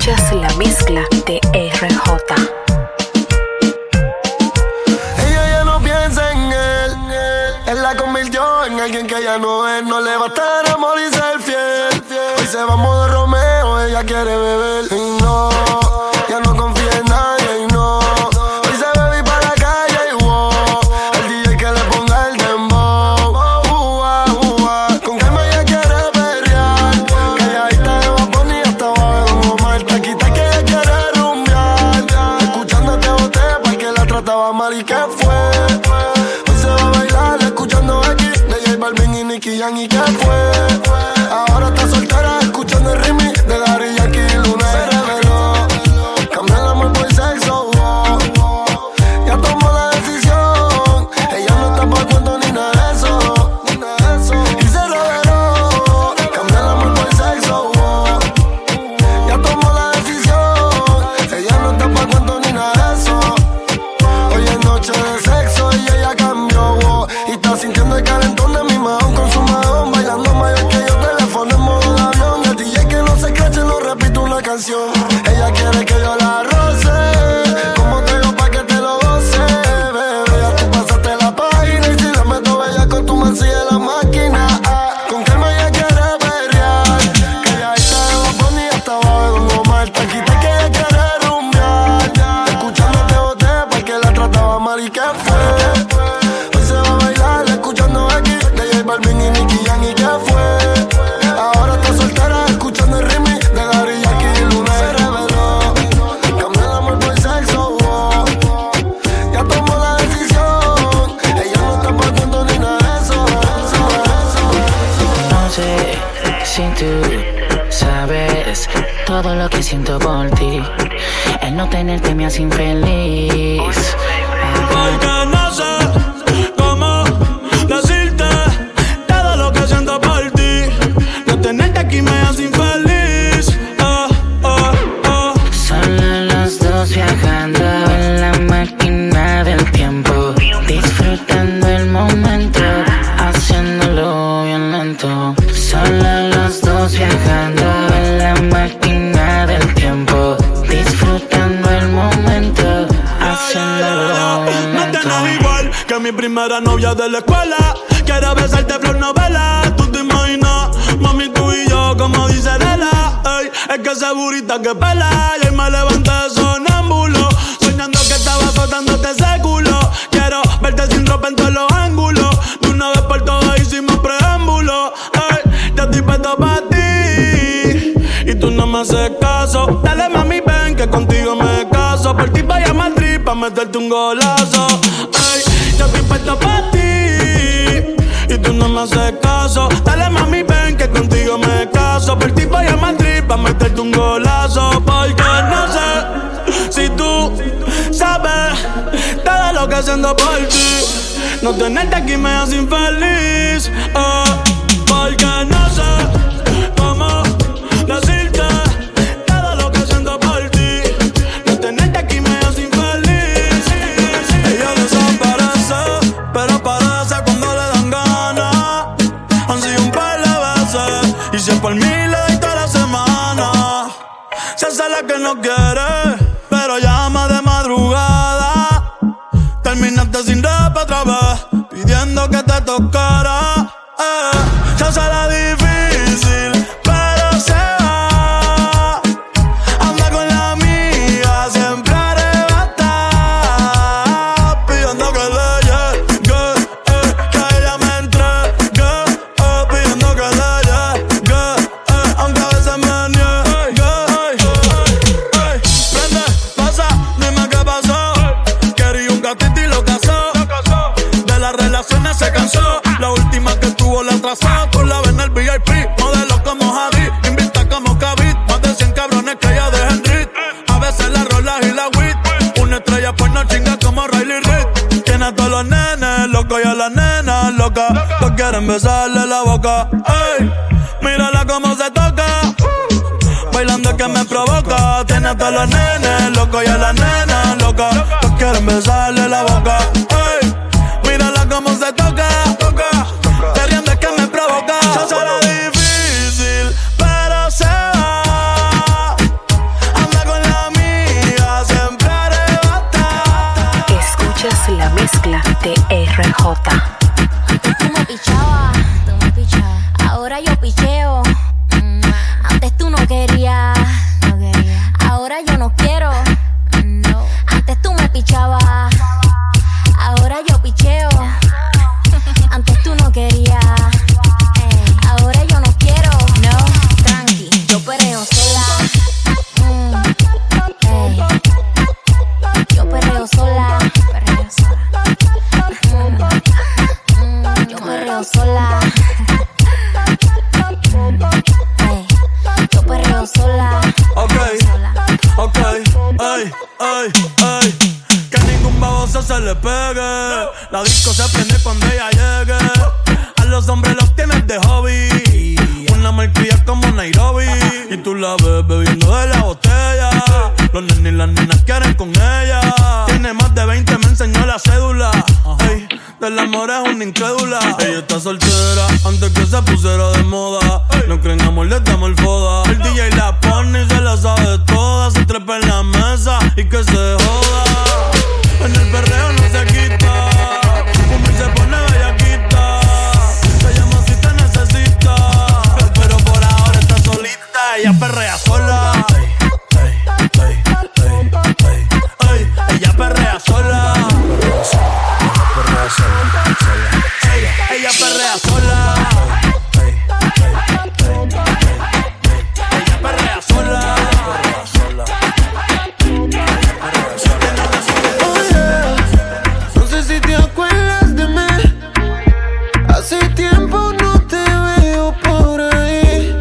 Escuchas la mezcla de RJ. Ella ya no piensa en él. Él la convirtió en alguien que ya no es. No le basta el amor y ser fiel. Hoy se va modo Romeo, ella quiere beber. Y no, ya no confía en nadie. Y no, hoy se bebe y para la calle. Y wow, el DJ que le ponga el dembow. Con calma ella quiere perrear. Calladita de Bad Bunny hasta abajo como Marta. Quita que ella quiere rumbear. Escuchando te boté porque la trataba mal. ¿Y qué fue? Hoy se va a bailar escuchando aquí de J Balvin y Nicky Jam. ¿Y qué fue? Ahora está soltera escuchando el remix de Daddy Yankee y Luna. Se reveló, cambió el amor por sexo. Ya tomó la decisión. Ella no está pa' cuento ni nada de eso. Y se reveló, cambió el amor por sexo. Ya tomó la decisión. Ella no está pa' cuento ni nada de eso. Hoy es noche de sexo y ella cambió. Y está sintiendo el calentón de mi mahón con su mahón. Bailando mayor que yo, teléfono en modo de avión. Y el DJ que no se escrache, no repito una canción. Ella quiere que yo la roce. Como te digo pa' que te lo goce, bebé. Ya tú pasaste la página. Y si la meto bella con tu man sigue la máquina. Con calma ella quiere perrear. Calladita de Bad Bunny hasta abajo como Marta. Quita que ella quiere rumbear. Escuchando te boté porque la trataba mal. ¿Y qué fue? Hoy se va a bailar escuchando aquí de J Balvin y Nicky Jam. ¿Y qué fue? Ahora está soltera escuchando el remix de Daddy Yankee y Luna. Se reveló, cambió el amor por sexo. Ya tomó la decisión. Ella no está pa' cuento ni nada de eso. No sé si tú sabes todo lo que siento por ti. El no tenerte me hace infeliz. Porque no sé cómo decirte todo lo que siento por ti. No tenerte aquí me hace infeliz. Solo los dos viajando en la máquina del tiempo, disfrutando el momento, haciéndolo bien lento. Solo los dos viajando en la máquina del tiempo, disfrutando el momento, haciéndolo bien No lento. tenés igual que mi primera novia de la escuela. Quiero besarte flor novela. Tú te imaginas, mami, tú y yo, como dice Lela. Ey, es que esa burrita que pela. Y hoy me levanté sonámbulo, soñando que estaba botándote ese culo. Quiero verte sin ropa en todos los ángulos. De una vez por todas hicimos preámbulo. Ey, yo estoy puesto pa' ti y tú no me haces caso. Dale mami, ven que contigo me caso. Por ti vaya a Madrid pa' meterte un golazo. Ey, yo estoy puesto pa' ti y tú no me haces caso. Dale mami, ven que contigo me caso. Por ti voy a Madrid pa' meterte un golazo. Porque no sé si tú sabes todo lo que siento por ti. No tenerte aquí me hace infeliz. Porque no sé cómo decirte todo lo que siento por ti. No tenerte aquí me hace infeliz. Ella desaparece, pero parece cuando le dan ganas. Han sido un par de veces y si es por mí le doy toda la semana. Se hace la que no quiere, pero llama de madrugada. Terminaste sin rap otra vez, pidiendo que te tocara. Se hace la difícil, pero se va. Anda con la amiga, siempre arrebata, pidiendo que le llegue, que ella me entregue, pidiendo que le llegue, aunque a veces me niegue. Prende, pasa, dime qué pasó. Quería un gatito y lo casó. De las relaciones se cansó. La última que tuvo la atrasó. Tú la ves en el VIP, modelo como Javi, invita como Kavit. Más de 100 cabrones que ella deja en rit. A veces la rolas y la wit. Una estrella pues no chinga como Riley Reid. Tiene a todos los nenes locos y a las nenas locas. Todos quieren besarle la boca. Ey, mírala cómo se toca. Bailando es que me provoca. Tiene a todos los nenes locos y a las nenas locas. Todos quieren besarle la boca. Ey, mírala cómo se toca. Te riendo es que me provoca. Se hace la difícil, pero se va. Ey, ey, ey. Que ningún baboso se le pegue. La disco se prende cuando ella llegue. A los hombres los tienes de hobby. Una malcria como Nairobi. Y tú la ves bebiendo de la botella. Los nenes y las nenas quieren con ella. Tiene más de 20, me enseñó la cédula. Ey, del amor es una incrédula. Ella está soltera antes que se pusiera de moda. No creen amor, le damos el foda. El DJ la pone y se la sabe toda. Se trepa en la mesa y que se joda. En el perreo no se quita. Como se pone bellaquita. Te llama si te necesita. Pero por ahora está solita. Ella perrea sola. Ella perrea sola. Ella perrea sola. Ella perrea sola. No sé si te acuerdas de mí. Hace tiempo no te veo por ahí.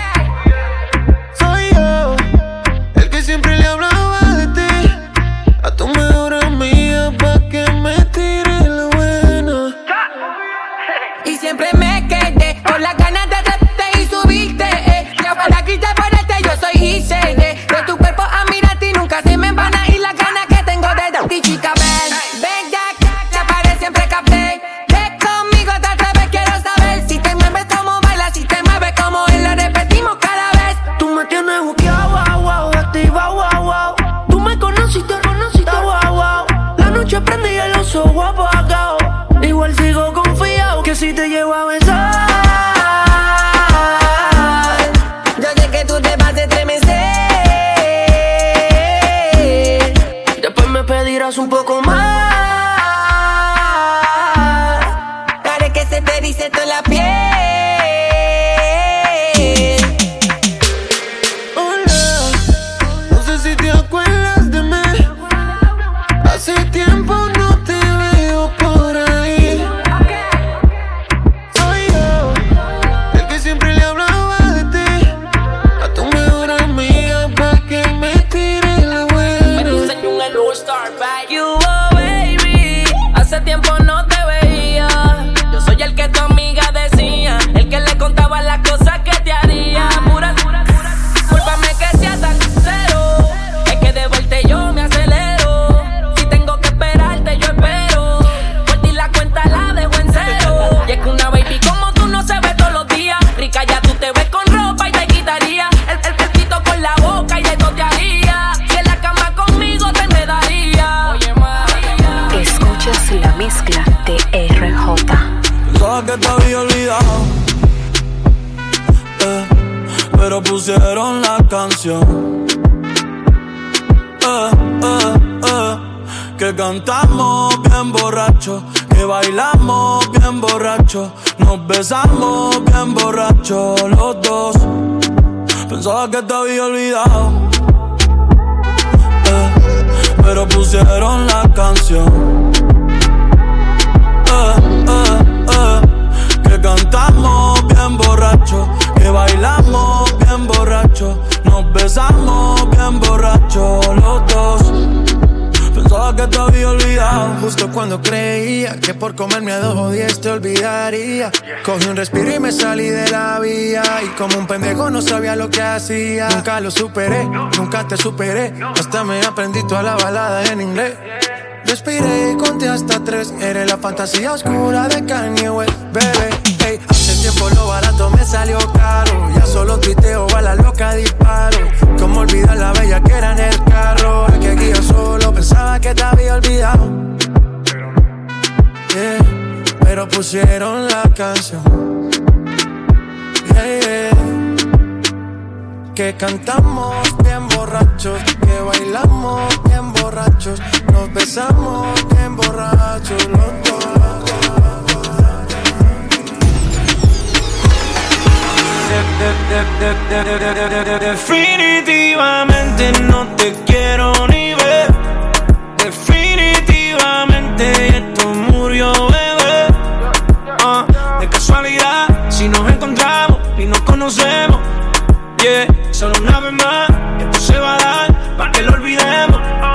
Soy yo, el que siempre le hablaba de ti. A tu mejor amiga pa' que me tire la buena. Y siempre me quedé con las ganas de repente y subiste. Ya para quitar por yo soy ICD. De tu cuerpo a mirarte y nunca se me van a ir las ganas que tengo de darte, chica. Ven ya, te paré siempre capté. Ven conmigo, te atreves, quiero saber. Si te mueves como bailas, si te mueves como él, lo repetimos cada vez. Tú me tienes buqueado, wow, wow, activa, wow, wow. Tú me conociste, wow, wow. La noche prende y el oso guapo apagado. Igual sigo confiado que si te llevo a besar. Yo sé que tú te vas a estremecer. Después me pedirás un poco más. Haré que se te erice toda la piel. Hola, no sé si te acuerdas de mí. Hace tiempo no te veo por ahí. Soy yo, el que siempre le hablaba de ti. A tu mejor amiga pa' que me tire la buena. You, oh, baby, hace tiempo no te veía. Yo soy el que tu amiga decía, el que le contaba las cosas que te haría. Pura, cúlpame que sea tan sincero. Es que de vuelta yo me acelero. Si tengo que esperarte, yo espero. Por ti la cuenta la dejo en cero. Y es que una baby como tú no se ve todos los días. Rica ya tú te ves con ropa y te quitaría el pito con la boca y de todo te haría. Si en la cama conmigo te enredaría. Oye, María. Escuchas la mezcla de RJ. Pensaba que te había olvidado, pero pusieron la canción. Que cantamos bien borrachos, que bailamos bien borrachos, nos besamos bien borrachos los dos. Pensaba que te había olvidado, pero pusieron la canción. Que cantamos bien borrachos, que bailamos bien borrachos, nos besamos bien borrachos los dos. Pensaba que te había olvidado. Justo cuando creía que por comerme a 2 o 10 te olvidaría. Cogí un respiro y me salí de la vía. Y como un pendejo no sabía lo que hacía. Nunca lo superé, nunca te superé. Hasta me aprendí toda la balada en inglés. Respiré y conté hasta 3. Eres la fantasía oscura de Kanye West, bebé. Hey, hace tiempo lo barato me salió caro. Ya solo tuiteo, a la loca disparo. Cómo olvidar la bella que era en el carro. Es que aquí yo solo pensaba que te había olvidado. Yeah, pero pusieron la canción. Yeah, yeah. Que cantamos bien borrachos, que bailamos bien borrachos, nos besamos bien borrachos los dos. Definitivamente no te quiero ni ver. Definitivamente esto murió, bebé. De casualidad, si nos encontramos y nos conocemos, yeah, solo una vez más, esto se va a dar, pa' que lo olvidemos.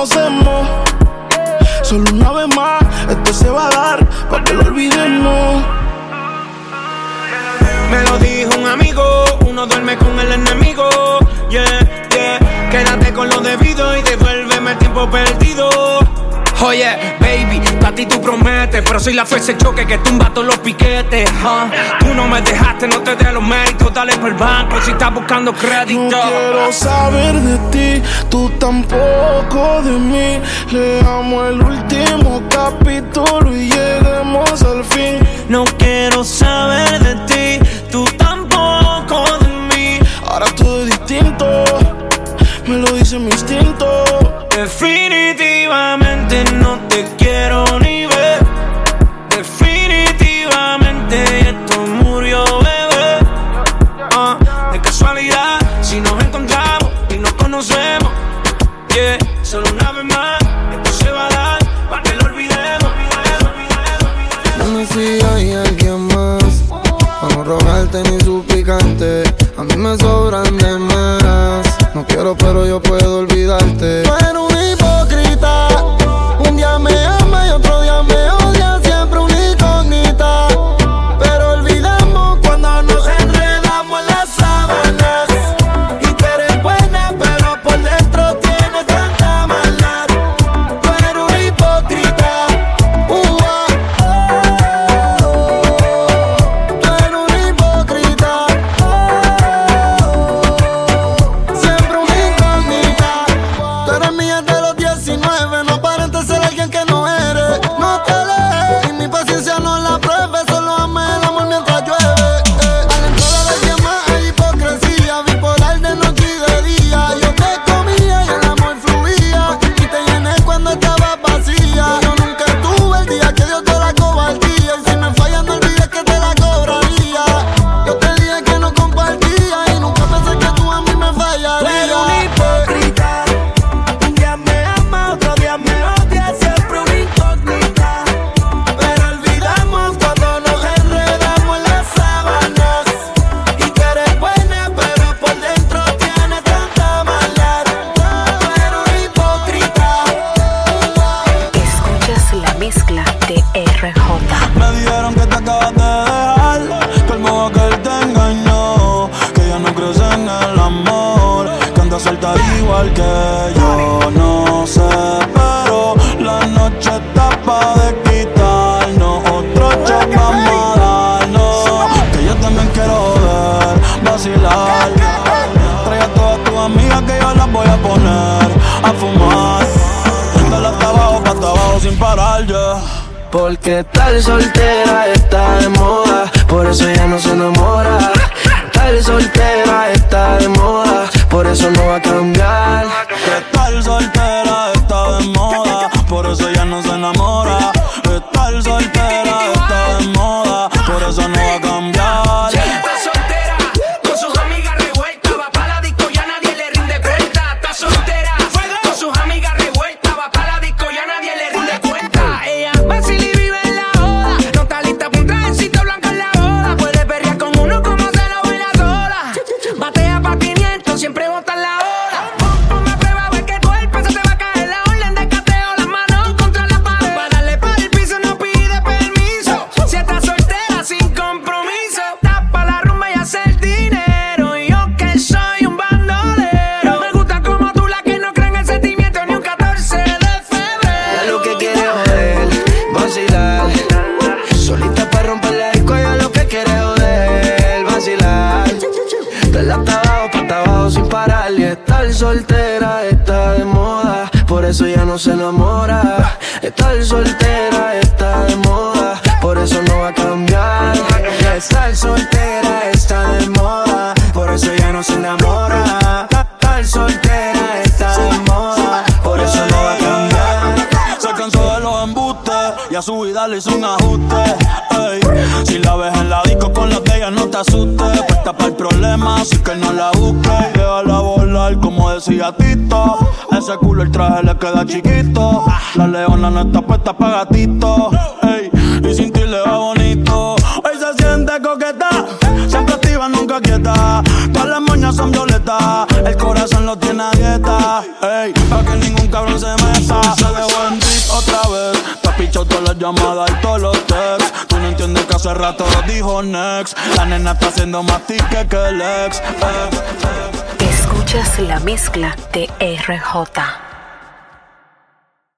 conocemos. Solo una vez más, esto se va a dar para que lo olvidemos. Me lo dijo un amigo, uno duerme con el enemigo. Yeah, yeah, quédate con lo debido y devuélveme el tiempo perdido. Oye, baby, a ti tú prometes, pero soy la fuerza de choque que tumba todos los piquetes. Tú no me dejaste, no te dé los méritos, dale por el banco si estás buscando crédito. No quiero saber de ti, tú tampoco de mí. Leamos el último capítulo y lleguemos al fin. No quiero saber de ti, tú tampoco de mí. Ahora todo es distinto, me lo dice mi instinto. Definitivamente no te quiero ni ver. Definitivamente esto murió, bebé. De casualidad, si nos encontramos y nos conocemos. Yeah, solo una vez más, esto se va a dar para que lo olvidemos. Dime si hay alguien más, para no rogarte ni suplicarte. A mí me sobran de más. No quiero, pero yo puedo olvidarte. Tú eres un hipócrita. Un día me ama y otro día me odia. Siempre una incógnita. Pero olvidamos cuando nos enredamos en las sábanas. Y tú eres buena, pero por dentro tienes tanta maldad. Tú eres un hipócrita. Tú eres un hipócrita. Siempre una incógnita. Tú eres mía de los 19. No aparentes ser alguien que no eres. No te lees y mi paciencia no la pruebes. Solo ame el amor mientras llueve. Adentro de la llama hay hipocresía. Bipolar de noche y de día. Yo te comía y el amor fluía. Y te llené cuando estaba vacía. Yo nunca tuve el día que Dios te la cobardía. Y si me falla no olvides que te la cobraría. Yo te dije que no compartía. Y nunca pensé que tú a mí me fallarías. Tú eres un hipócrita. Un día me ama, otro día me odia. Siempre una incógnita. Pero olvidamos cuando nos enredamos en las sábanas. Y tú eres buena, pero por dentro tienes tanta maldad. Tú eres un hipócrita. Escuchas la mezcla de RJ. Me dijeron que te acabas de dejar, que el modo que él te engañó, que ya no crees en el amor, que andas suelta igual que yo. No sé, pero la noche está pa' de quitarnos, otro shot vamos a darnos, que yo también quiero ver, vacilar. Trae a todas tus amigas que yo las voy a poner a fumar. Dale hasta abajo sin parar, yeah. Porque estar soltera está de moda, por eso ella no se enamora. Estar soltera está de moda, por eso no va a cambiar. Que estar soltera está de moda, por eso ella no se enamora. Estar soltera está de moda, por eso no va a cambiar. Está soltera, con sus amigas revueltas. Va pa' la disco, ya nadie le rinde cuenta. Está soltera, con sus amigas revueltas. Va pa' la disco, ya nadie le rinde cuenta. Ella vacila y vive en la joda. No está lista pa' un trajecito blanco en la boda. Puede perrear con uno como se lo baila sola. Batea pa' 500, siempre bota la hora. Ponme a prueba, ve que tu cuerpo se te va a caer. La orden de cateo, las manos contra la pared. Pa' darle pa' el piso no pide permiso. Si estás soltera sin compromiso, tapa la rumba y hace el dinero. Y yo que soy un bandolero. Me gusta como tú, la que no cree en el sentimiento ni un 14 de febrero. Ya lo que quiere joder, vacilar. Solita para romper la disco, ella lo que quiere joder, vacilar. Dale hasta abajo sin parar. Y estar soltera está de moda, por eso ya no se enamora. Estar soltera está de moda, por eso no va a cambiar. Estar soltera está de moda, por eso ya no se enamora. Estar soltera está de moda, por eso no va a cambiar. Se cansó de los embustes y a su vida le hizo un ajuste. Ey, si la ves en la disco con la de ella no te asustes. Puesta para el problema, así que no la busques. Déjala volar como decía Tito. Ese culo el traje le queda chiquito. La leona no está puesta pa' gatito. Ey, y sin ti le va bonito. Hoy se siente coqueta, siempre activa, nunca quieta. Todas las moñas son violetas, el corazón lo tiene a dieta. Ey, pa' que ningún cabrón se meta. Se dejó en deep otra vez. Te has pichado todas las llamadas y todos los texts. Tú no entiendes que hace rato dijo next. La nena está haciendo más tique que el ex. Escuchas la mezcla de RJ.